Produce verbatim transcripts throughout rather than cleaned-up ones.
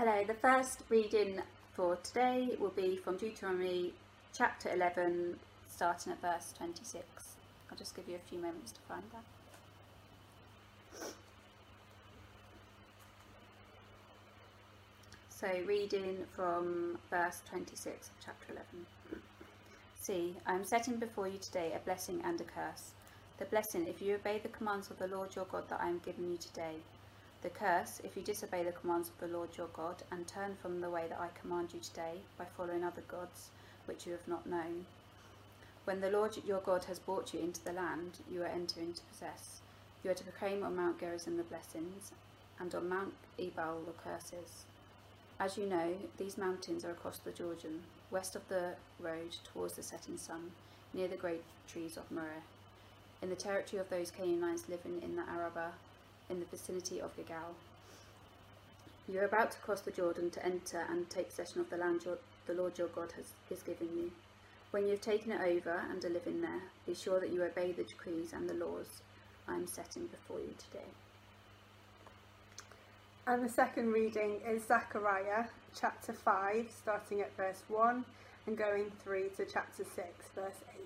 Hello, the first reading for today will be from Deuteronomy chapter eleven, starting at verse twenty-six. I'll just give you a few moments to find that. So, reading from verse twenty-six of chapter eleven. See, I am setting before you today a blessing and a curse. The blessing, if you obey the commands of the Lord your God that I am giving you today. The curse, if you disobey the commands of the Lord your God and turn from the way that I command you today by following other gods which you have not known. When the Lord your God has brought you into the land you are entering to possess, you are to proclaim on Mount Gerizim the blessings, and on Mount Ebal the curses. As you know, these mountains are across the Jordan, west of the road towards the setting sun, near the great trees of Moreh, in the territory of those Canaanites living in the Arabah, in the vicinity of Gilgal. You are about to cross the Jordan to enter and take possession of the land your, the Lord your God has is giving you. When you have taken it over and are living there, be sure that you obey the decrees and the laws I am setting before you today. And the second reading is Zechariah chapter five, starting at verse one and going through to chapter six, verse eight.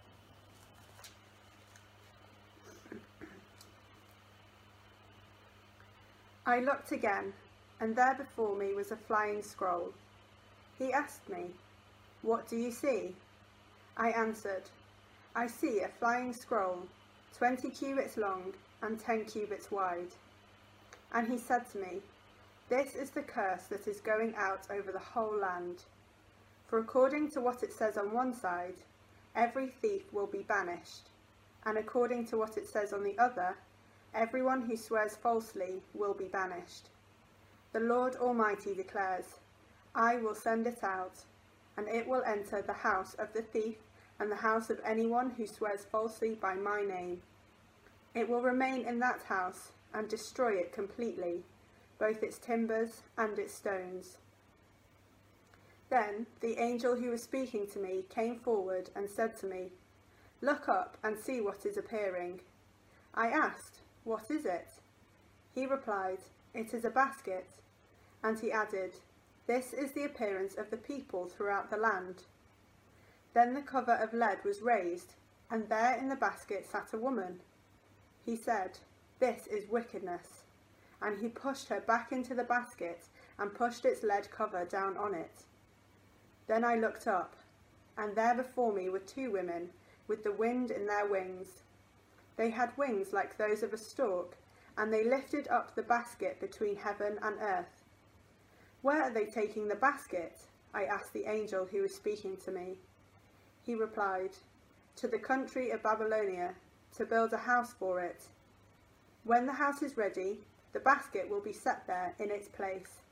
I looked again, and there before me was a flying scroll. He asked me, "What do you see?" I answered, "I see a flying scroll, twenty cubits long and ten cubits wide." And he said to me, "This is the curse that is going out over the whole land. For according to what it says on one side, every thief will be banished, and according to what it says on the other, everyone who swears falsely will be banished. The Lord Almighty declares, I will send it out, and it will enter the house of the thief and the house of anyone who swears falsely by my name. It will remain in that house and destroy it completely, both its timbers and its stones." Then the angel who was speaking to me came forward and said to me, "Look up and see what is appearing." I asked, "What is it?" He replied, "It is a basket." And he added, "This is the appearance of the people throughout the land." Then the cover of lead was raised, and there in the basket sat a woman. He said, "This is wickedness." And he pushed her back into the basket and pushed its lead cover down on it. Then I looked up, and there before me were two women with the wind in their wings. They had wings like those of a stork, and they lifted up the basket between heaven and earth. "Where are they taking the basket?" I asked the angel who was speaking to me. He replied, "To the country of Babylonia, to build a house for it. When the house is ready, the basket will be set there in its place."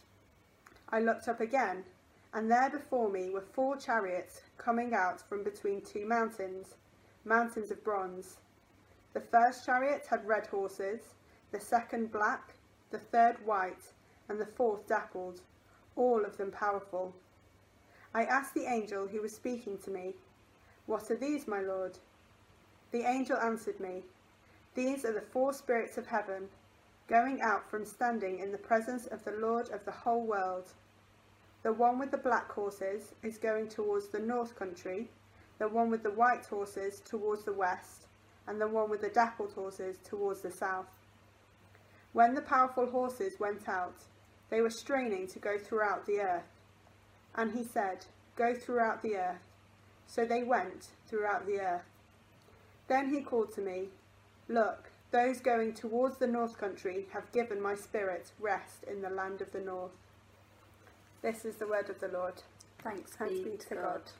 I looked up again, and there before me were four chariots coming out from between two mountains, mountains of bronze. The first chariot had red horses, the second black, the third white, and the fourth dappled, all of them powerful. I asked the angel who was speaking to me, "What are these, my lord?" The angel answered me, "These are the four spirits of heaven, going out from standing in the presence of the Lord of the whole world. The one with the black horses is going towards the north country, the one with the white horses towards the west, and the one with the dappled horses towards the south." When the powerful horses went out, they were straining to go throughout the earth. And he said, "Go throughout the earth." So they went throughout the earth. Then he called to me, "Look, those going towards the north country have given my spirit rest in the land of the north." This is the word of the Lord. Thanks, Thanks be to God. God.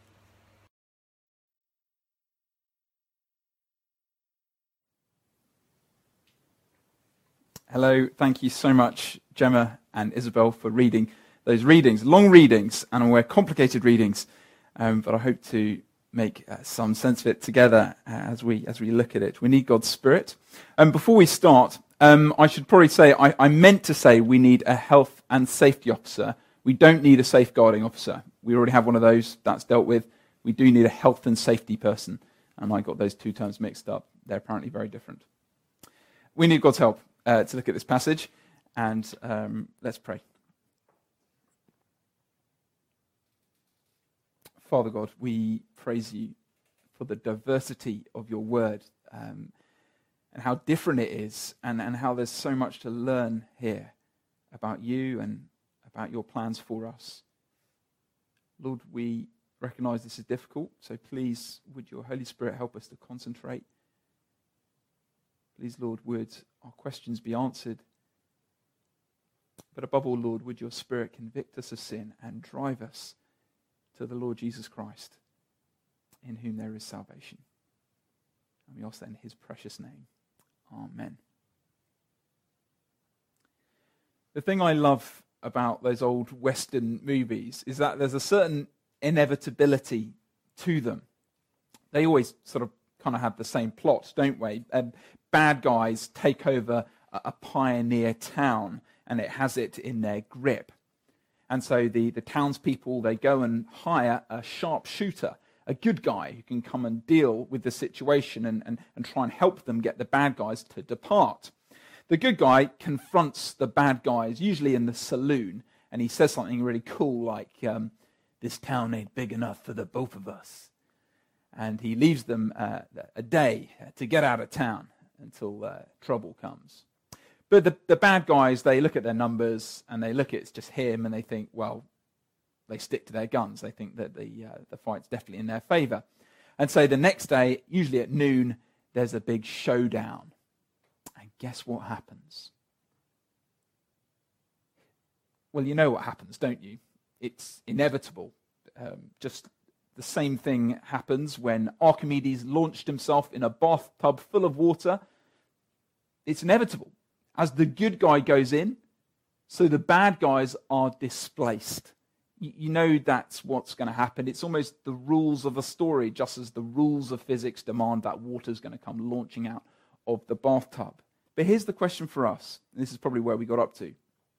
Hello, thank you so much, Gemma and Isabel, for reading those readings. Long readings, and I'm aware complicated readings, um, but I hope to make uh, some sense of it together uh, as we as we look at it. We need God's Spirit. And um, before we start, um, I should probably say, I, I meant to say we need a health and safety officer. We don't need a safeguarding officer. We already have one of those. That's dealt with. We do need a health and safety person. And I got those two terms mixed up. They're apparently very different. We need God's help uh, to look at this passage. And um, let's pray. Father God, we praise you for the diversity of your word um, and how different it is, and, and how there's so much to learn here about you and about your plans for us. Lord, we recognize this is difficult, so please would your Holy Spirit help us to concentrate. Please, Lord, would our questions be answered. But above all, Lord, would your Spirit convict us of sin and drive us to the Lord Jesus Christ, in whom there is salvation. And we ask that in his precious name. Amen. The thing I love about those old Western movies is that there's a certain inevitability to them. They always sort of kind of have the same plot, don't we? Um, bad guys take over a, a pioneer town, and it has it in their grip. And so the, the townspeople, they go and hire a sharpshooter, a good guy who can come and deal with the situation and, and, and try and help them get the bad guys to depart. The good guy confronts the bad guys, usually in the saloon, and he says something really cool like, um, this town ain't big enough for the both of us. And he leaves them uh, a day to get out of town until uh, trouble comes. But the, the bad guys, they look at their numbers and they look at it's just him and they think, well, they stick to their guns. They think that the uh, the fight's definitely in their favor. And so the next day, usually at noon, there's a big showdown. And guess what happens? Well, you know what happens, don't you? It's inevitable. Um, just the same thing happens when Archimedes launched himself in a bathtub full of water. It's inevitable. As the good guy goes in, so the bad guys are displaced. You, you know that's what's going to happen. It's almost the rules of a story, just as the rules of physics demand that water's going to come launching out of the bathtub. But here's the question for us, and this is probably where we got up to.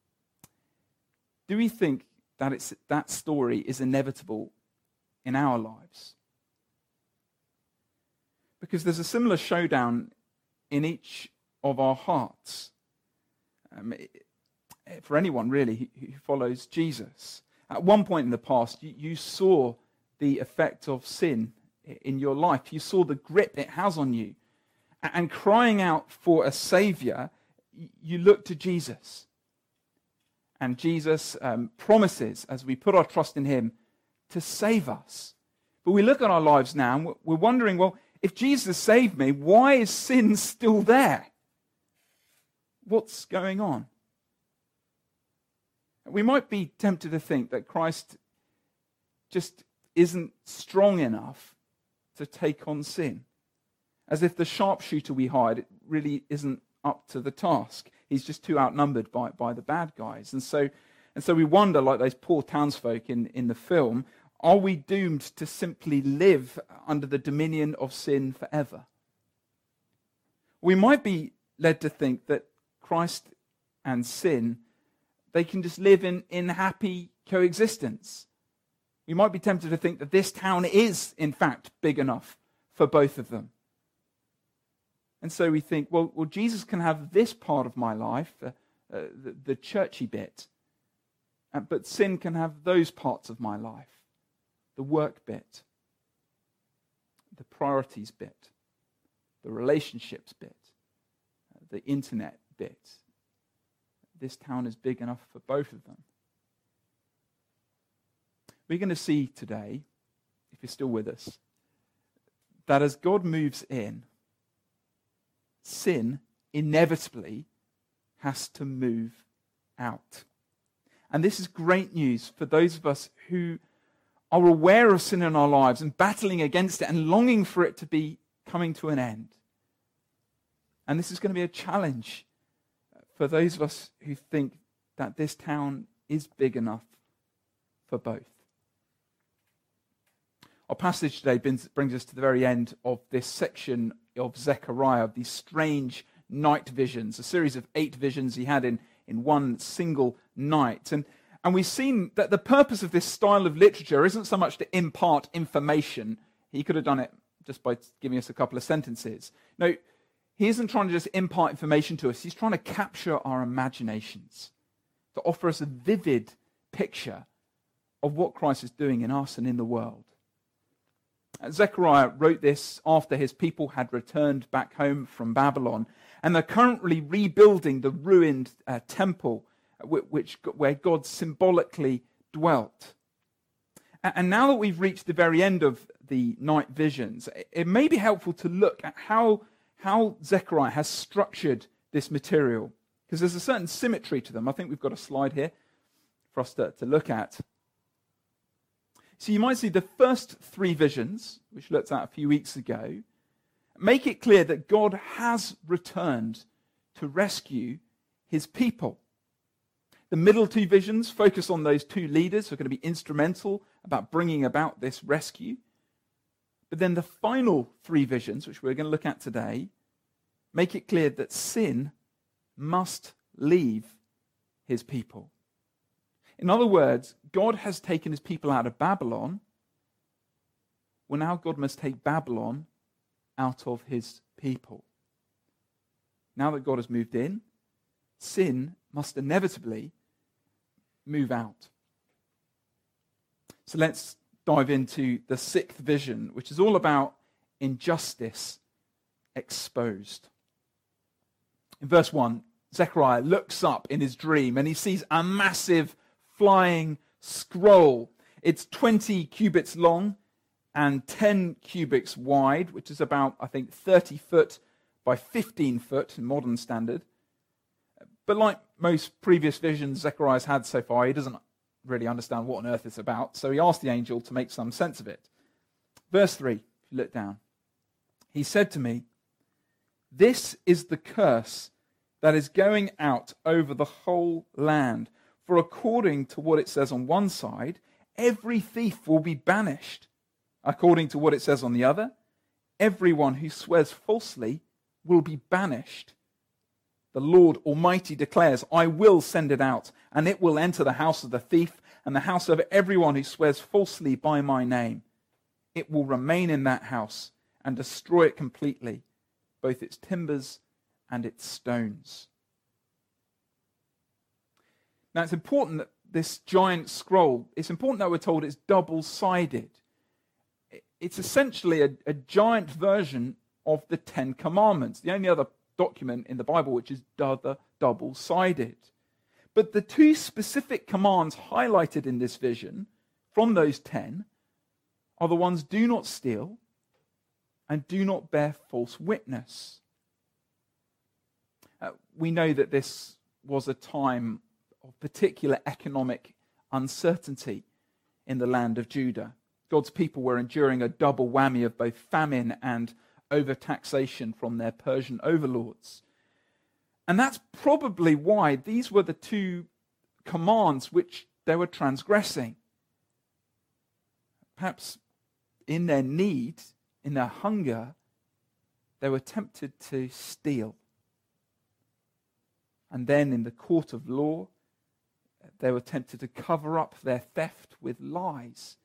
Do we think that it's that story is inevitable in our lives? Because there's a similar showdown in each of our hearts. Um, for anyone really who follows Jesus. At one point in the past, you, you saw the effect of sin in your life. You saw the grip it has on you. And crying out for a Savior, you look to Jesus. And Jesus um, promises, as we put our trust in him, to save us. But we look at our lives now and we're wondering, well, if Jesus saved me, why is sin still there? What's going on? We might be tempted to think that Christ just isn't strong enough to take on sin. As if the sharpshooter we hired it really isn't up to the task. He's just too outnumbered by, by the bad guys. And so, and so we wonder, like those poor townsfolk in, in the film, are we doomed to simply live under the dominion of sin forever? We might be led to think that Christ and sin, they can just live in, in happy coexistence. We might be tempted to think that this town is, in fact, big enough for both of them. And so we think, well, well Jesus can have this part of my life, uh, uh, the, the churchy bit, uh, but sin can have those parts of my life, the work bit, the priorities bit, the relationships bit, uh, the internet bit. This town is big enough for both of them. We're going to see today, if you're still with us, that as God moves in, sin inevitably has to move out. And this is great news for those of us who are aware of sin in our lives and battling against it and longing for it to be coming to an end. And this is going to be a challenge for those of us who think that this town is big enough for both. Our passage today brings us to the very end of this section of Zechariah, of these strange night visions, a series of eight visions he had in, in one single night. And, and we've seen that the purpose of this style of literature isn't so much to impart information. He could have done it just by giving us a couple of sentences. No, he isn't trying to just impart information to us. He's trying to capture our imaginations, to offer us a vivid picture of what Christ is doing in us and in the world. Zechariah wrote this after his people had returned back home from Babylon, and they're currently rebuilding the ruined uh, temple which, where God symbolically dwelt. And now that we've reached the very end of the night visions, it may be helpful to look at how, how Zechariah has structured this material, because there's a certain symmetry to them. I think we've got a slide here for us to, to look at. So you might see the first three visions, which we looked at a few weeks ago, make it clear that God has returned to rescue his people. The middle two visions focus on those two leaders who are going to be instrumental about bringing about this rescue. But then the final three visions, which we're going to look at today, make it clear that sin must leave his people. In other words, God has taken his people out of Babylon. Well, now God must take Babylon out of his people. Now that God has moved in, sin must inevitably move out. So let's dive into the sixth vision, which is all about injustice exposed. In verse one, Zechariah looks up in his dream and he sees a massive flying scroll. It's twenty cubits long and ten cubits wide, which is about, I think, thirty foot by fifteen foot in modern standard. But like most previous visions Zechariah's had so far, he doesn't really understand what on earth it's about, so he asked the angel to make some sense of it. Verse three, if you look down. He said to me, "This is the curse that is going out over the whole land. For according to what it says on one side, every thief will be banished. According to what it says on the other, everyone who swears falsely will be banished. The Lord Almighty declares, I will send it out, and it will enter the house of the thief and the house of everyone who swears falsely by my name. It will remain in that house and destroy it completely, both its timbers and its stones." Now, it's important that this giant scroll, it's important that we're told it's double-sided. It's essentially a, a giant version of the Ten Commandments, the only other document in the Bible which is double-sided. But the two specific commands highlighted in this vision from those ten are the ones, do not steal and do not bear false witness. Uh, we know that this was a time of particular economic uncertainty in the land of Judah. God's people were enduring a double whammy of both famine and overtaxation from their Persian overlords. And that's probably why these were the two commands which they were transgressing. Perhaps in their need, in their hunger, they were tempted to steal. And then in the court of law, they were tempted to cover up their theft with lies.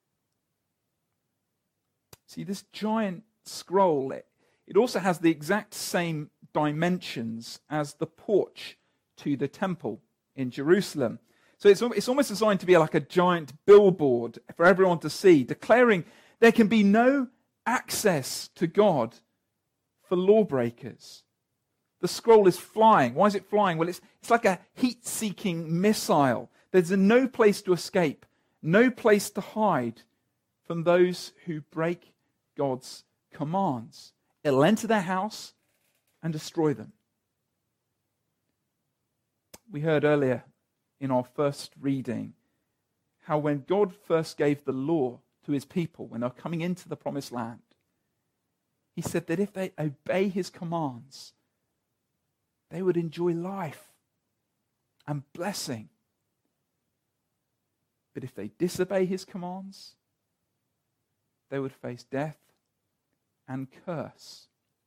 See, this giant scroll, it, it also has the exact same dimensions as the porch to the temple in Jerusalem. So it's, it's almost designed to be like a giant billboard for everyone to see, declaring there can be no access to God for lawbreakers. The scroll is flying. Why is it flying? Well, it's, it's like a heat-seeking missile. There's no place to escape, no place to hide from those who break God's commands. It'll enter their house and destroy them. We heard earlier in our first reading how when God first gave the law to his people, when they're coming into the promised land, he said that if they obey his commands, they would enjoy life and blessing. But if they disobey his commands, they would face death and curse.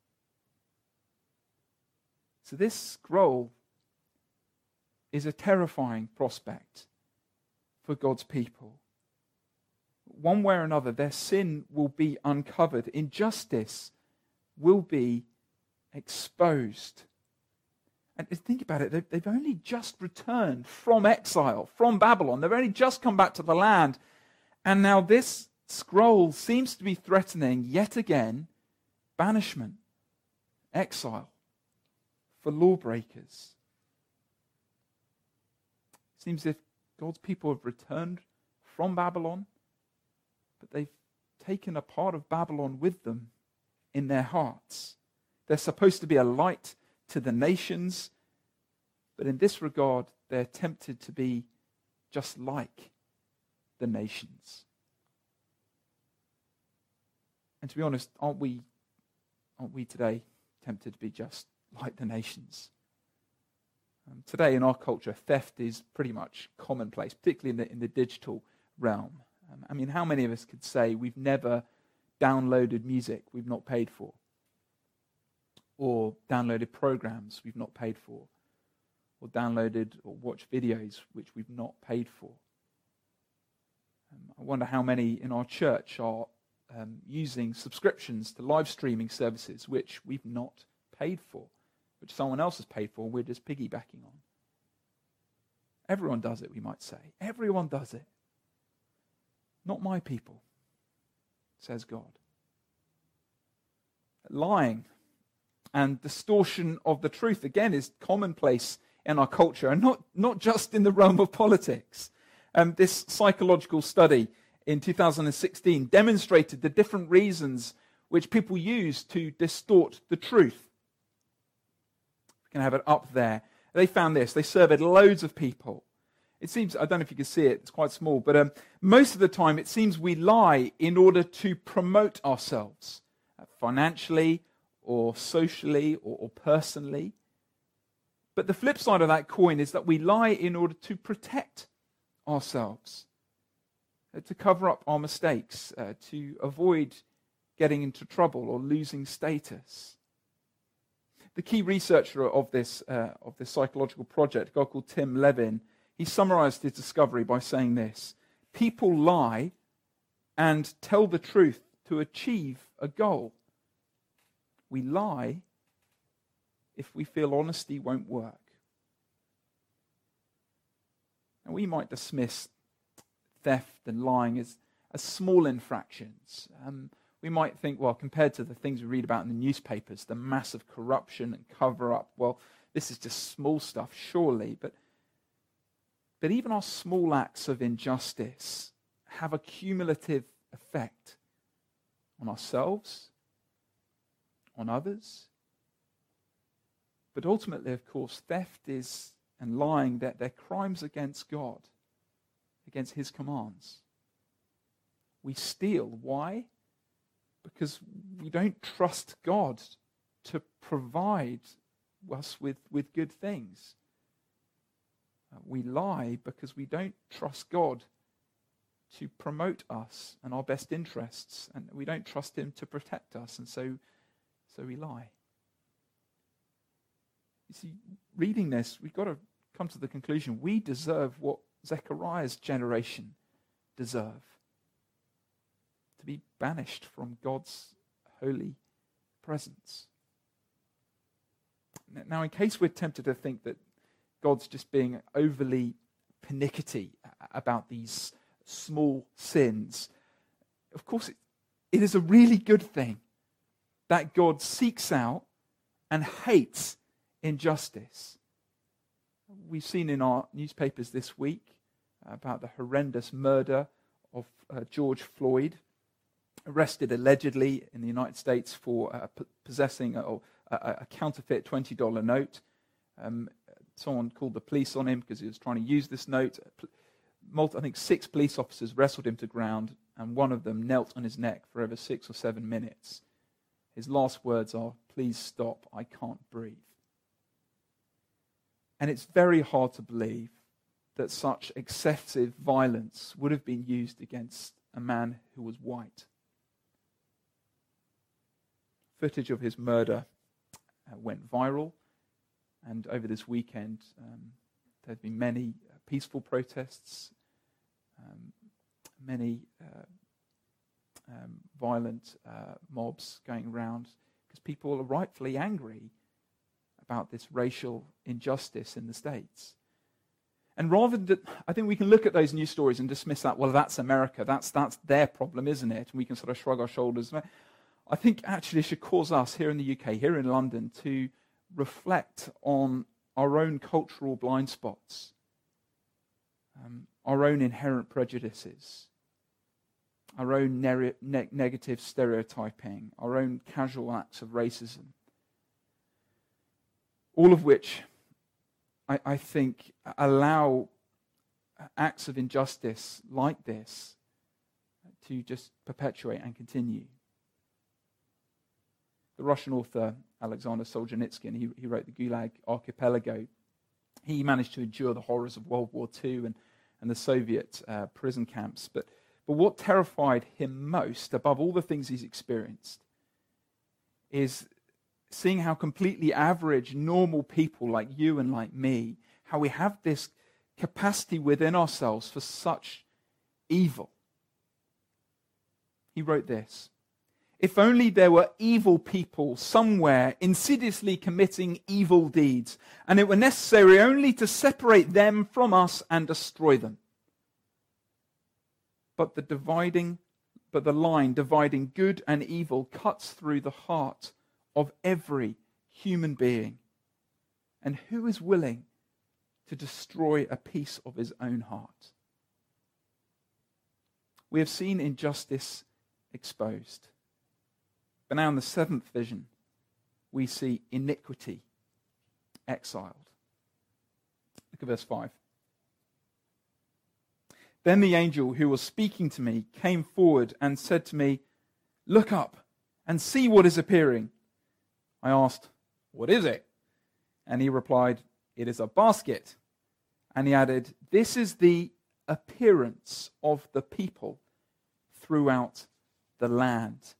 So this scroll is a terrifying prospect for God's people. One way or another, their sin will be uncovered. Injustice will be exposed. And think about it, they've only just returned from exile, from Babylon. They've only just come back to the land. And now this scroll seems to be threatening yet again banishment, exile for lawbreakers. It seems as if God's people have returned from Babylon, but they've taken a part of Babylon with them in their hearts. They're supposed to be a light to the nations, but in this regard, they're tempted to be just like the nations. And to be honest, aren't we, aren't we today tempted to be just like the nations? Um, today in our culture, theft is pretty much commonplace, particularly in the, in the digital realm. Um, I mean, how many of us could say we've never downloaded music we've not paid for? Or downloaded programs we've not paid for? Or downloaded or watched videos which we've not paid for? Um, I wonder how many in our church are um, using subscriptions to live streaming services which we've not paid for, which someone else has paid for, and we're just piggybacking on. Everyone does it, we might say. Everyone does it. Not my people, says God. Lying and distortion of the truth, again, is commonplace in our culture, and not, not just in the realm of politics. Um, this psychological study in two thousand sixteen demonstrated the different reasons which people use to distort the truth. We can have it up there. They found this. They surveyed loads of people. It seems, I don't know if you can see it, it's quite small, but um, most of the time it seems we lie in order to promote ourselves, uh, financially or socially or, or personally. But the flip side of that coin is that we lie in order to protect ourselves, uh, to cover up our mistakes, uh, to avoid getting into trouble or losing status. The key researcher of this, uh, of this psychological project, a guy called Tim Levin, he summarized his discovery by saying this: people lie and tell the truth to achieve a goal. We lie if we feel honesty won't work. And we might dismiss theft and lying as, as small infractions. Um, we might think, well, compared to the things we read about in the newspapers, the massive corruption and cover-up, well, this is just small stuff, surely. But But even our small acts of injustice have a cumulative effect on ourselves, on others. But ultimately, of course, theft is and lying, that they're crimes against God, against his commands. We steal. Why? Because we don't trust God to provide us with, with good things. We lie because we don't trust God to promote us and our best interests, and we don't trust him to protect us, and so, so we lie. You see, reading this, we've got to come to the conclusion we deserve what Zechariah's generation deserve: to be banished from God's holy presence. Now, in case we're tempted to think that God's just being overly pernickety about these small sins, of course it, it is a really good thing that God seeks out and hates injustice. We've seen in our newspapers this week about the horrendous murder of uh, George Floyd, arrested allegedly in the United States for uh, p- possessing a, a, a counterfeit twenty dollars note. Um, Someone called the police on him because he was trying to use this note. Multi, I think six police officers wrestled him to ground, and one of them knelt on his neck for over six or seven minutes. His last words are, "Please stop, I can't breathe." And it's very hard to believe that such excessive violence would have been used against a man who was white. Footage of his murder uh, went viral. And over this weekend, um, there have been many uh, peaceful protests, um, many uh, um, violent uh, mobs going around, because people are rightfully angry about this racial injustice in the States. And rather than, I think we can look at those news stories and dismiss that, well, that's America, that's, that's their problem, isn't it? And we can sort of shrug our shoulders. I think actually it should cause us here in the U K, here in London, to reflect on our own cultural blind spots, um, our own inherent prejudices, our own ne- ne- negative stereotyping, our own casual acts of racism. All of which, I, I think, allow acts of injustice like this to just perpetuate and continue. The Russian author Alexander Solzhenitsyn, he, he wrote the Gulag Archipelago. He managed to endure the horrors of World War Two and, and the Soviet uh, prison camps. But, but what terrified him most, above all the things he's experienced, is seeing how completely average, normal people like you and like me, how we have this capacity within ourselves for such evil. He wrote this: "If only there were evil people somewhere insidiously committing evil deeds, and it were necessary only to separate them from us and destroy them. But the dividing, but the line dividing good and evil cuts through the heart of every human being. And who is willing to destroy a piece of his own heart?" We have seen injustice exposed. But now in the seventh vision, we see iniquity exiled. Look at verse five. "Then the angel who was speaking to me came forward and said to me, 'Look up and see what is appearing.' I asked, 'What is it?' And he replied, 'It is a basket.' And he added, 'This is the appearance of the people throughout the land.'"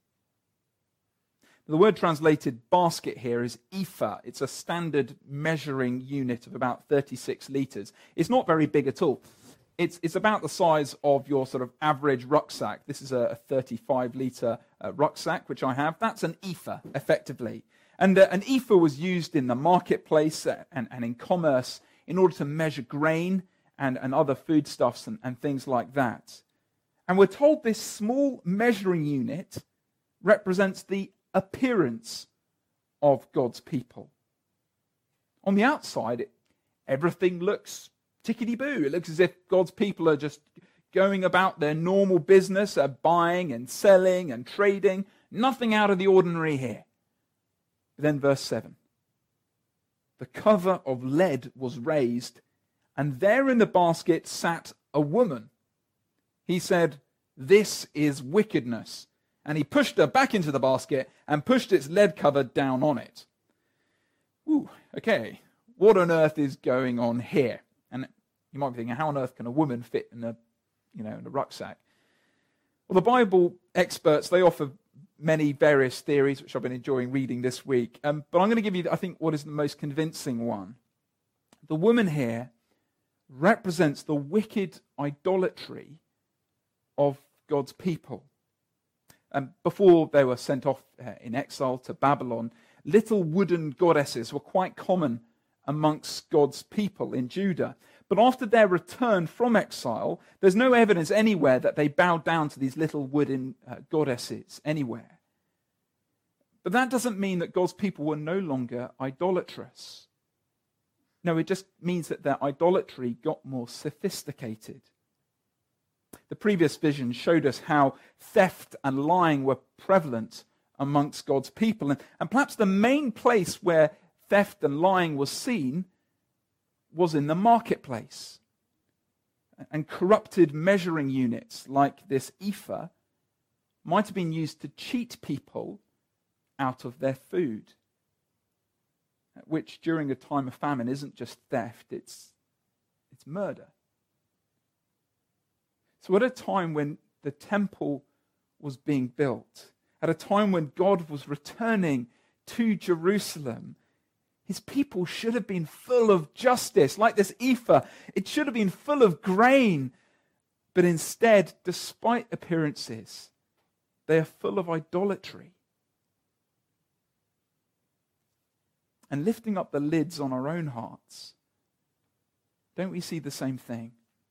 The word translated basket here is ephah. It's a standard measuring unit of about thirty-six litres. It's not very big at all. It's, it's about the size of your sort of average rucksack. This is a thirty-five litre uh, rucksack, which I have. That's an ephah, effectively. And uh, an ephah was used in the marketplace and, and in commerce in order to measure grain and, and other foodstuffs and, and things like that. And we're told this small measuring unit represents the appearance of God's people. On the outside, it, everything looks tickety-boo. It looks as if God's people are just going about their normal business, uh, buying and selling and trading. Nothing out of the ordinary here. But then verse seven. "The cover of lead was raised, and there in the basket sat a woman. He said, 'This is wickedness.' And he pushed her back into the basket and pushed its lead cover down on it." Ooh, okay. What on earth is going on here? And you might be thinking, how on earth can a woman fit in a, you know, in a rucksack? Well, the Bible experts, they offer many various theories, which I've been enjoying reading this week. Um, but I'm going to give you, I think, what is the most convincing one. The woman here represents the wicked idolatry of God's people. Um, before they were sent off uh, in exile to Babylon, little wooden goddesses were quite common amongst God's people in Judah. But after their return from exile, there's no evidence anywhere that they bowed down to these little wooden uh, goddesses anywhere. But that doesn't mean that God's people were no longer idolatrous. No, it just means that their idolatry got more sophisticated. The previous vision showed us how theft and lying were prevalent amongst God's people. And, and perhaps the main place where theft and lying was seen was in the marketplace. And corrupted measuring units like this ephah might have been used to cheat people out of their food, which during a time of famine isn't just theft, it's, it's murder. So at a time when the temple was being built, at a time when God was returning to Jerusalem, his people should have been full of justice, like this ephah. It should have been full of grain. But instead, despite appearances, they are full of idolatry. And lifting up the lids on our own hearts, Don't we see the same thing?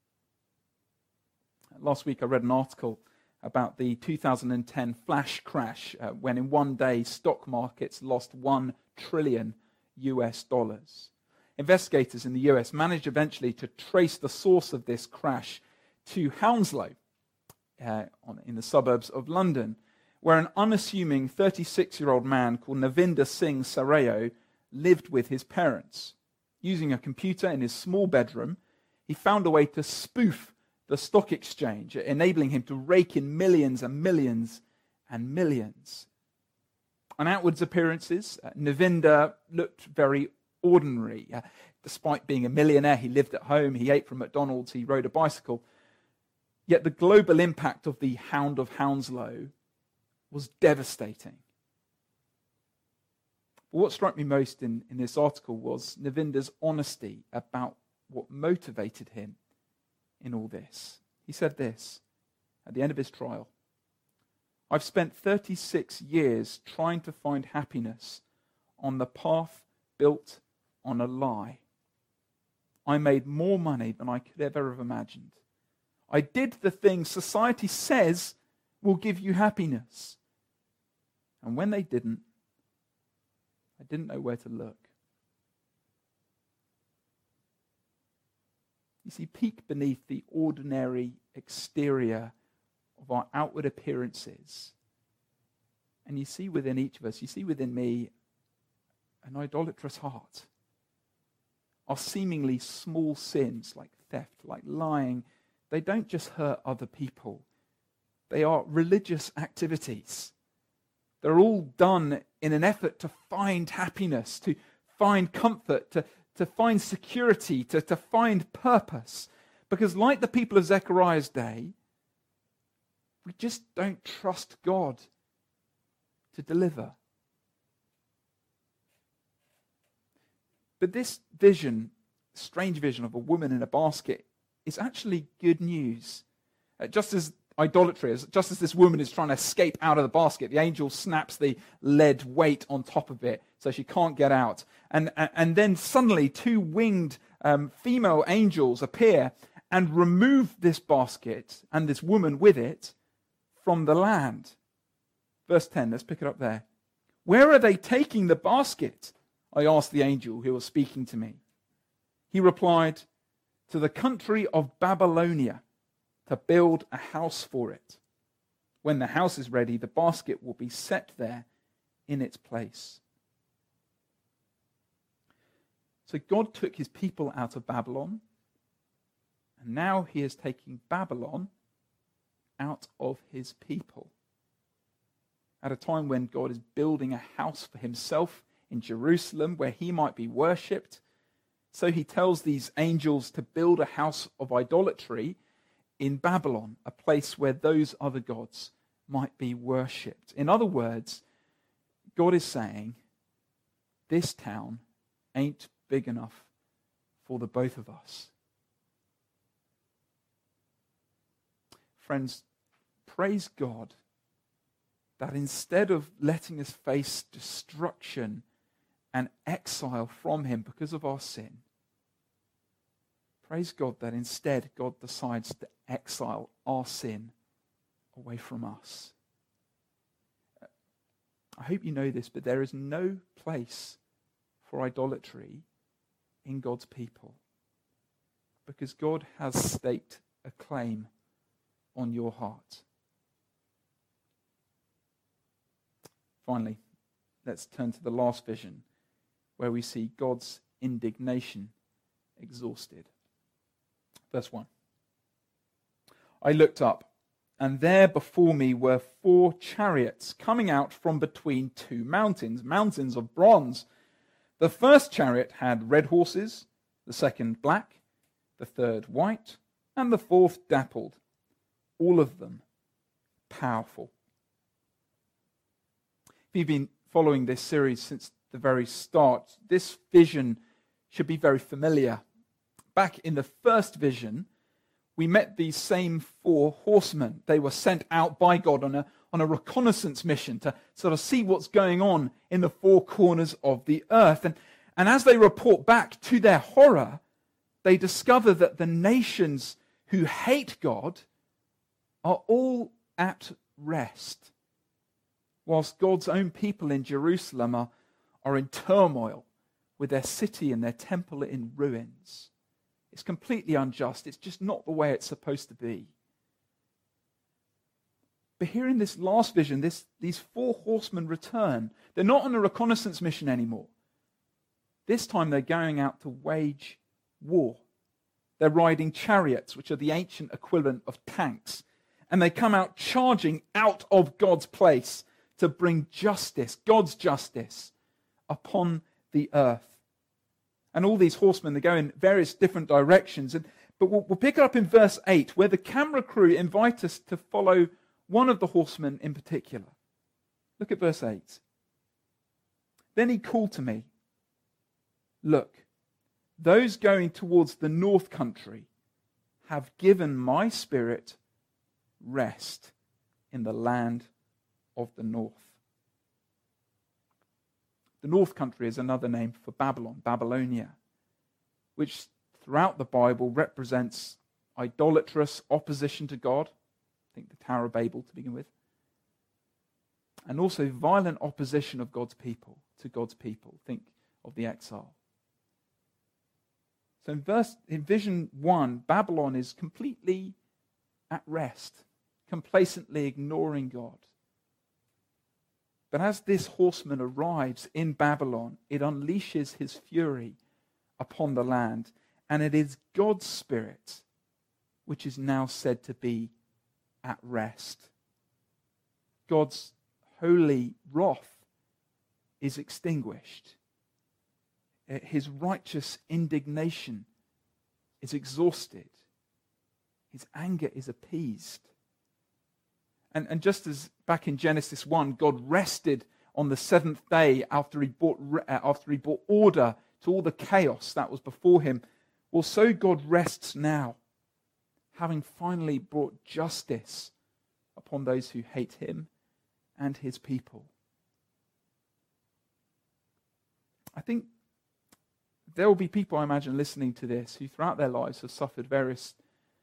Last week I read an article about the two thousand ten flash crash uh, when in one day stock markets lost one trillion U S dollars. Investigators in the U S managed eventually to trace the source of this crash to Hounslow uh, on, in the suburbs of London, where an unassuming thirty-six-year-old man called Navinder Singh Sareo lived with his parents. Using a computer in his small bedroom, he found a way to spoof the stock exchange, enabling him to rake in millions and millions and millions. On outwards appearances, uh, Navinder looked very ordinary. Uh, despite being a millionaire, he lived at home, he ate from McDonald's, he rode a bicycle. Yet the global impact of the Hound of Hounslow was devastating. But what struck me most in, in this article was Navinder's honesty about what motivated him in all this. He said this at the end of his trial: "I've spent thirty-six years trying to find happiness on the path built on a lie. I made more money than I could ever have imagined. I did the things society says will give you happiness. And when they didn't, I didn't know where to look." You see, peek beneath the ordinary exterior of our outward appearances, and you see within each of us, you see within me, an idolatrous heart. Our seemingly small sins, like theft, like lying, they don't just hurt other people. They are religious activities. They're all done in an effort to find happiness, to find comfort, to to find security, to, to find purpose. Because like the people of Zechariah's day, we just don't trust God to deliver. But this vision, strange vision of a woman in a basket, is actually good news. Uh, just as idolatry is, just as this woman is trying to escape out of the basket, the angel snaps the lead weight on top of it so she can't get out. And, and, and then suddenly two winged um, female angels appear and remove this basket and this woman with it from the land. Verse ten, let's pick it up there. "Where are they taking the basket?" I asked the angel who was speaking to me. He replied, "To the country of Babylonia, to build a house for it. When the house is ready, the basket will be set there in its place." So God took his people out of Babylon, and now he is taking Babylon out of his people. At a time when God is building a house for himself in Jerusalem where he might be worshipped, so he tells these angels to build a house of idolatry in Babylon, a place where those other gods might be worshipped. In other words, God is saying, this town ain't big enough for the both of us. Friends, praise God that instead of letting us face destruction and exile from him because of our sin, praise God that instead God decides to exile our sin away from us. I hope you know this, but there is no place for idolatry in God's people, because God has staked a claim on your heart. Finally, let's turn to the last vision, where we see God's indignation exhausted. Verse one. "I looked up, and there before me were four chariots coming out from between two mountains, mountains of bronze. The first chariot had red horses, the second black, the third white, and the fourth dappled, all of them powerful." If you've been following this series since the very start, this vision should be very familiar. Back in the first vision, we met these same four horsemen. They were sent out by God on a, on a reconnaissance mission to sort of see what's going on in the four corners of the earth. And, and as they report back, to their horror, they discover that the nations who hate God are all at rest, whilst God's own people in Jerusalem are, are in turmoil with their city and their temple in ruins. It's completely unjust. It's just not the way it's supposed to be. But here in this last vision, this, these four horsemen return. They're not on a reconnaissance mission anymore. This time they're going out to wage war. They're riding chariots, which are the ancient equivalent of tanks. And they come out charging out of God's place to bring justice, God's justice, upon the earth. And all these horsemen, they go in various different directions. And, but we'll, we'll pick it up in verse eight, where the camera crew invite us to follow one of the horsemen in particular. Look at verse eight. Then he called to me, "Look, those going towards the north country have given my spirit rest in the land of the north." The north country is another name for Babylon, Babylonia, which throughout the Bible represents idolatrous opposition to God. Think the Tower of Babel to begin with. And also violent opposition of God's people to God's people. Think of the exile. So in verse in vision one, Babylon is completely at rest, complacently ignoring God. But as this horseman arrives in Babylon, it unleashes his fury upon the land, and it is God's spirit which is now said to be at rest. God's holy wrath is extinguished. His righteous indignation is exhausted. His anger is appeased. And, and just as back in Genesis one, God rested on the seventh day after he brought, after he brought order to all the chaos that was before him, well, so God rests now, having finally brought justice upon those who hate him and his people. I think there will be people, I imagine, listening to this who throughout their lives have suffered various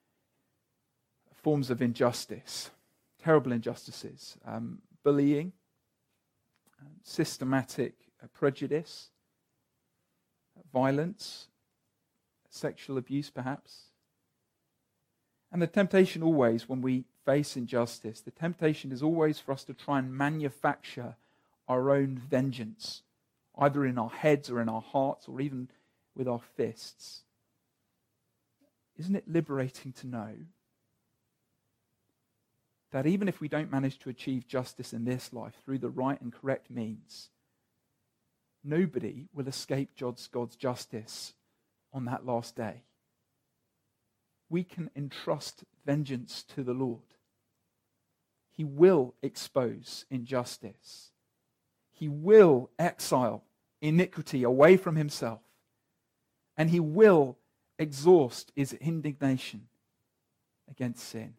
forms of injustice, terrible injustices, um, bullying, um, systematic uh, prejudice, uh, violence, sexual abuse perhaps. And the temptation always, when we face injustice, the temptation is always for us to try and manufacture our own vengeance, either in our heads or in our hearts or even with our fists. Isn't it liberating to know that even if we don't manage to achieve justice in this life through the right and correct means, nobody will escape God's, God's justice on that last day? We can entrust vengeance to the Lord. He will expose injustice. He will exile iniquity away from himself. And he will exhaust his indignation against sin.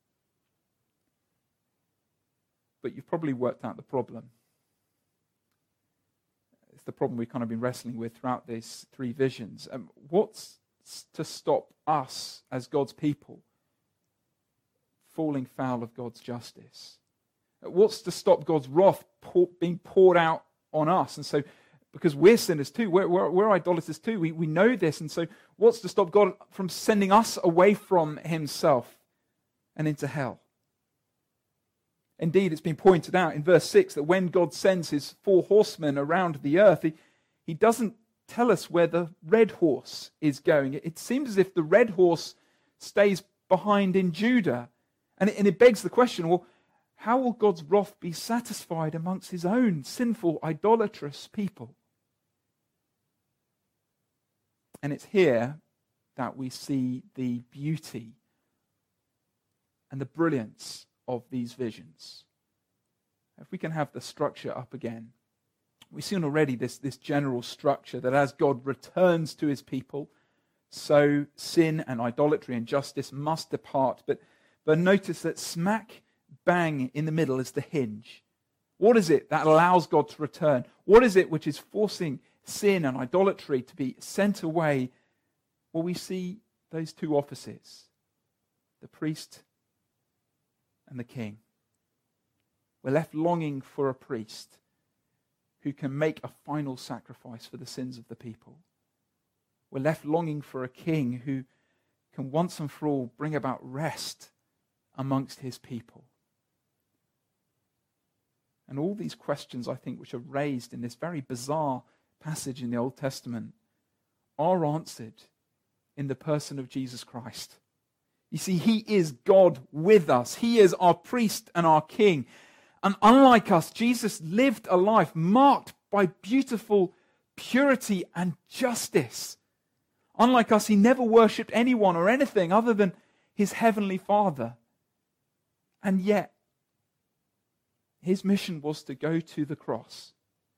But you've probably worked out the problem. It's the problem we've kind of been wrestling with throughout these three visions. Um, what's to stop us as God's people falling foul of God's justice? What's to stop God's wrath pour, being poured out on us? And so, because we're sinners too, we're, we're, we're idolaters too, we, we know this. And so, what's to stop God from sending us away from himself and into hell? Indeed, it's been pointed out in verse six that when God sends his four horsemen around the earth, he, he doesn't tell us where the red horse is going. It seems as if the red horse stays behind in Judah. And it, and it begs the question, well, how will God's wrath be satisfied amongst his own sinful, idolatrous people? And it's here that we see the beauty and the brilliance of these visions. If we can have the structure up again. We've seen already this, this general structure that as God returns to his people, so sin and idolatry and justice must depart. But, but notice that smack bang in the middle is the hinge. What is it that allows God to return? What is it which is forcing sin and idolatry to be sent away Well, we see those two offices, the priest and the king. We're left longing for a priest who can make a final sacrifice for the sins of the people. We're left longing for a king who can once and for all bring about rest amongst his people. And all these questions, I think, which are raised in this very bizarre passage in the Old Testament are answered in the person of Jesus Christ. You see, he is God with us. He is our priest and our king. And unlike us, Jesus lived a life marked by beautiful purity and justice. Unlike us, he never worshipped anyone or anything other than his heavenly Father. And yet, his mission was to go to the cross.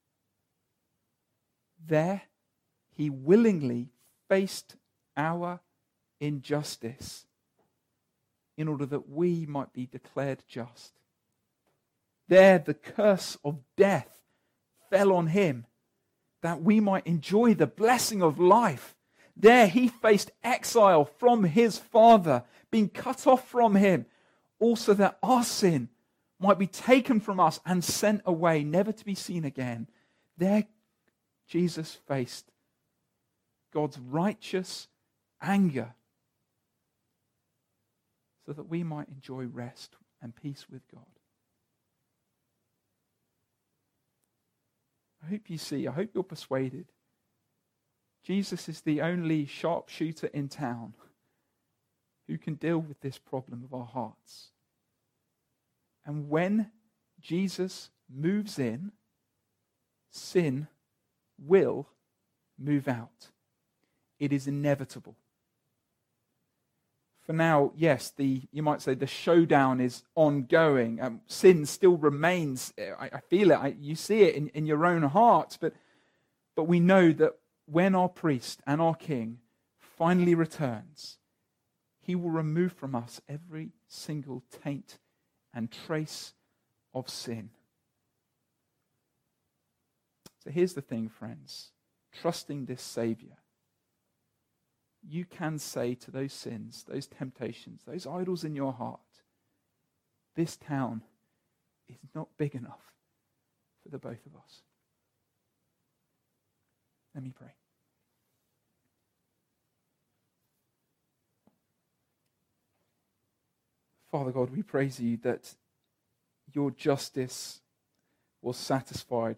There, he willingly faced our injustice in order that we might be declared just. There, the curse of death fell on him, that we might enjoy the blessing of life. There, he faced exile from his Father, being cut off from him, also that our sin might be taken from us and sent away, never to be seen again. There, Jesus faced God's righteous anger so that we might enjoy rest and peace with God. I hope you see, I hope you're persuaded. Jesus is the only sharpshooter in town who can deal with this problem of our hearts. And when Jesus moves in, sin will move out. It is inevitable. For now, yes, the you might say the showdown is ongoing. Um, sin still remains. I, I feel it. I, you see it in, in your own heart. But, but we know that when our priest and our king finally returns, he will remove from us every single taint and trace of sin. So here's the thing, friends. Trusting this Savior, you can say to those sins, those temptations, those idols in your heart, this town is not big enough for the both of us. Let me pray. Father God, we praise you that your justice was satisfied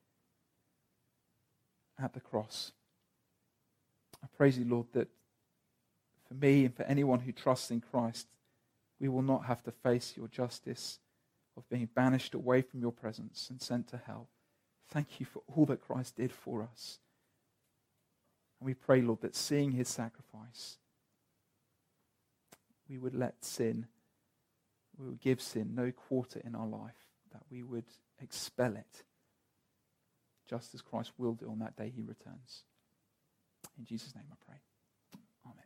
at the cross. I praise you, Lord, that for me and for anyone who trusts in Christ, we will not have to face your justice of being banished away from your presence and sent to hell. Thank you for all that Christ did for us. And we pray, Lord, that seeing his sacrifice, we would let sin, we would give sin no quarter in our life, that we would expel it, just as Christ will do on that day he returns. In Jesus' name I pray. Amen.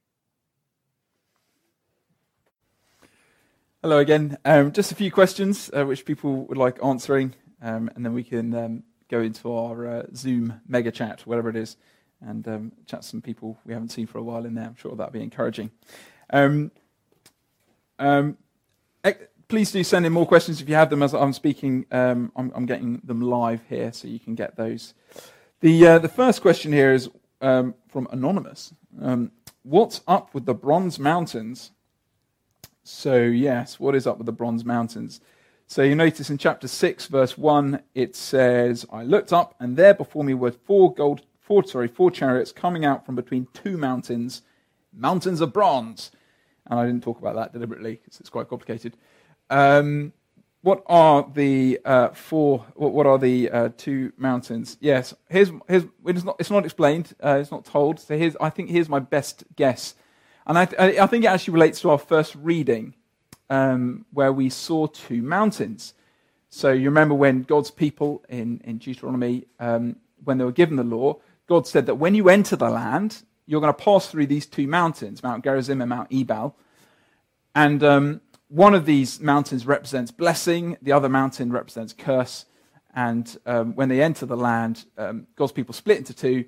Hello again. Um, just a few questions uh, which people would like answering, um, and then we can um, go into our uh, Zoom mega chat, whatever it is, and um, chat to some people we haven't seen for a while in there. I'm sure that'll be encouraging. Um, um, please do send in more questions if you have them as I'm speaking. Um, I'm, I'm getting them live here, so you can get those. The uh, the first question here is um, from Anonymous. Um, what's up with the Bronze Mountains? So yes, what is up with the Bronze Mountains? So you notice in chapter six, verse one, it says, I looked up, and there before me were four gold, four sorry, four chariots coming out from between two mountains, mountains of bronze. And I didn't talk about that deliberately because it's quite complicated. Um, what are the uh, four? What, what are the uh, two mountains? Yes, here's here's it's not it's not explained. Uh, it's not told. So here's I think here's my best guess, and I I, I think it actually relates to our first reading, um, where we saw two mountains. So you remember when God's people in in Deuteronomy, um, when they were given the law, God said that when you enter the land, you're going to pass through these two mountains, Mount Gerizim and Mount Ebal, and um, one of these mountains represents blessing, the other mountain represents curse. And um, when they enter the land, um, God's people split into two,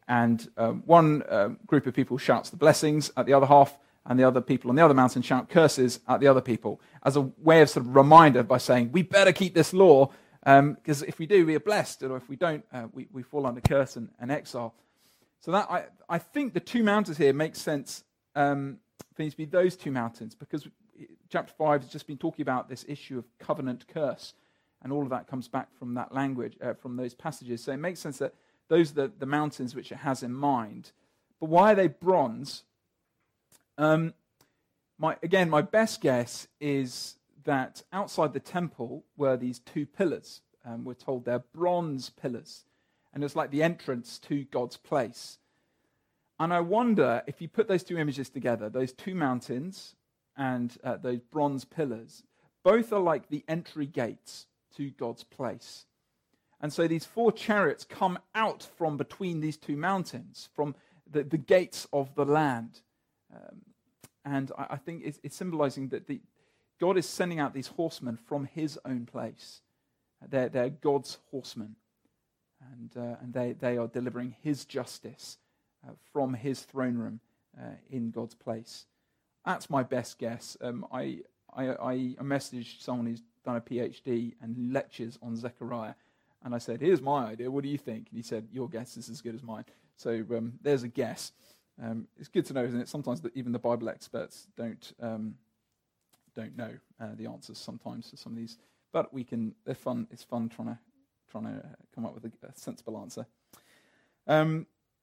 and um, one um, group of people shouts the blessings at the other half, and the other people on the other mountain shout curses at the other people, as a way of sort of reminder by saying, we better keep this law, because um, if we do, we are blessed, or if we don't, uh, we, we fall under curse and, and exile. So that I, I think the two mountains here make sense um, for these to be those two mountains, because chapter five has just been talking about this issue of covenant curse, and all of that comes back from that language, uh, from those passages. So it makes sense that those are the, the mountains which it has in mind. But why are they bronze? Um, my again, my best guess is that outside the temple were these two pillars. Um, we're told they're bronze pillars, and it's like the entrance to God's place. And I wonder if you put those two images together, those two mountains and uh, those bronze pillars, both are like the entry gates to God's place. And so these four chariots come out from between these two mountains, from the, the gates of the land. Um, and I, I think it's, it's symbolizing that the, God is sending out these horsemen from his own place. They're, they're God's horsemen. And, uh, and they, they are delivering his justice uh, from his throne room uh, in God's place. That's my best guess. Um, I, I, I messaged someone who's done a PhD and lectures on Zechariah, and I said, here's my idea, what do you think? And he said, your guess is as good as mine. So um, there's a guess. Um, it's good to know, isn't it? Sometimes the, even the Bible experts don't um, don't know uh, the answers sometimes to some of these, but we can. They're fun. It's fun trying to trying to uh, come up with a, a sensible answer. Um,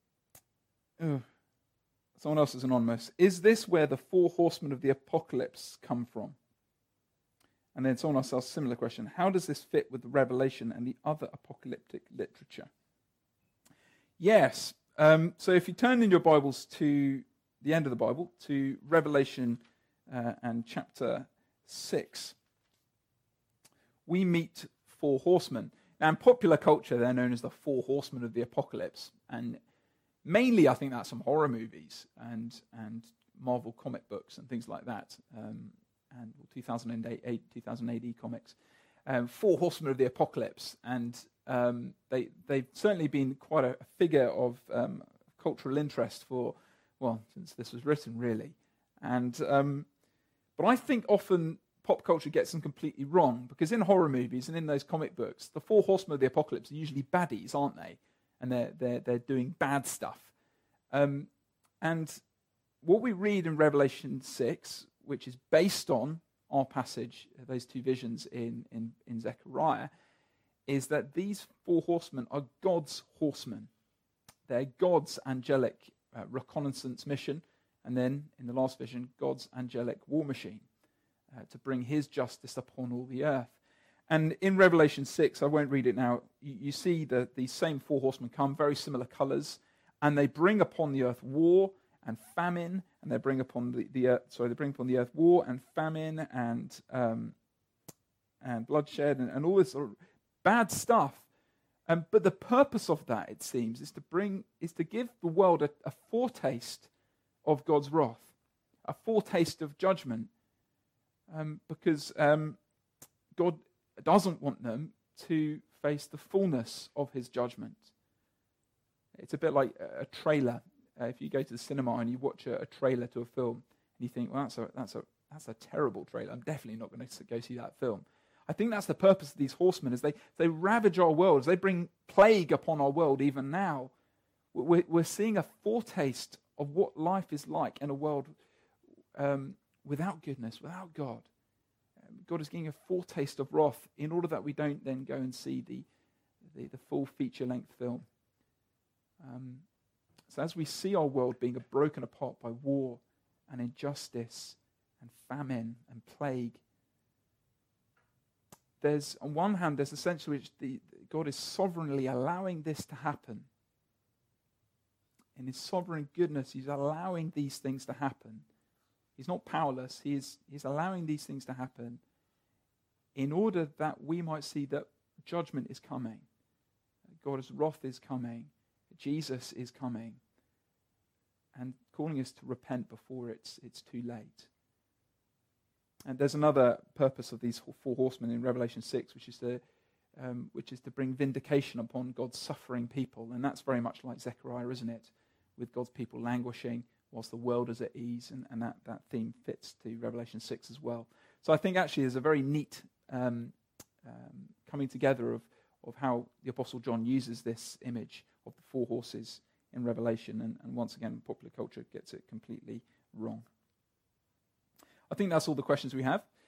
oh, someone else is anonymous. Is this where the four horsemen of the apocalypse come from? And then someone else asks a similar question. How does this fit with the Revelation and the other apocalyptic literature? Yes. Um, so if you turn in your Bibles to the end of the Bible, to Revelation uh, and chapter six, we meet four horsemen. Now in popular culture, they're known as the four horsemen of the apocalypse. And mainly I think that's from horror movies and, and Marvel comic books and things like that. Um, and two thousand eight, two thousand A D comics, um, four horsemen of the apocalypse, and um, they, they've certainly been quite a, a figure of um, cultural interest for, well, since this was written, really. And um, but I think often pop culture gets them completely wrong, because in horror movies and in those comic books, the four horsemen of the apocalypse are usually baddies, aren't they? And they're, they're, they're doing bad stuff. Um, and what we read in Revelation six, which is based on our passage, those two visions in, in, in Zechariah, is that these four horsemen are God's horsemen. They're God's angelic uh, reconnaissance mission, and then, in the last vision, God's angelic war machine uh, to bring his justice upon all the earth. And in Revelation six, I won't read it now, you, you see that these same four horsemen come, very similar colors, and they bring upon the earth war and famine, and they bring upon the, the earth, sorry, they bring upon the earth war and famine and um, and bloodshed and, and all this sort of bad stuff. Um, but the purpose of that, it seems, is to bring is to give the world a, a foretaste of God's wrath, a foretaste of judgment, um, because um, God doesn't want them to face the fullness of his judgment. It's a bit like a trailer. Uh, if you go to the cinema and you watch a, a trailer to a film, and you think, well, that's a that's a that's a terrible trailer. I'm definitely not going to go see that film. I think that's the purpose of these horsemen, is they they ravage our world, as they bring plague upon our world even now. We're, we're seeing a foretaste of what life is like in a world um, without goodness, without God. Um, God is giving a foretaste of wrath in order that we don't then go and see the the, the full feature-length film. Um, so as we see our world being broken apart by war and injustice and famine and plague, there's, on one hand, there's a sense in which the, God is sovereignly allowing this to happen. In his sovereign goodness, he's allowing these things to happen. He's not powerless. He is, he's allowing these things to happen in order that we might see that judgment is coming. God's wrath is coming. Jesus is coming. And calling us to repent before it's, it's too late. And there's another purpose of these four horsemen in Revelation six, which is to um, which is to bring vindication upon God's suffering people. And that's very much like Zechariah, isn't it? With God's people languishing whilst the world is at ease, and, and that, that theme fits to Revelation six as well. So I think actually there's a very neat um, um, coming together of, of how the Apostle John uses this image of the four horses in Revelation, and, and once again popular culture gets it completely wrong. I think that's all the questions we have.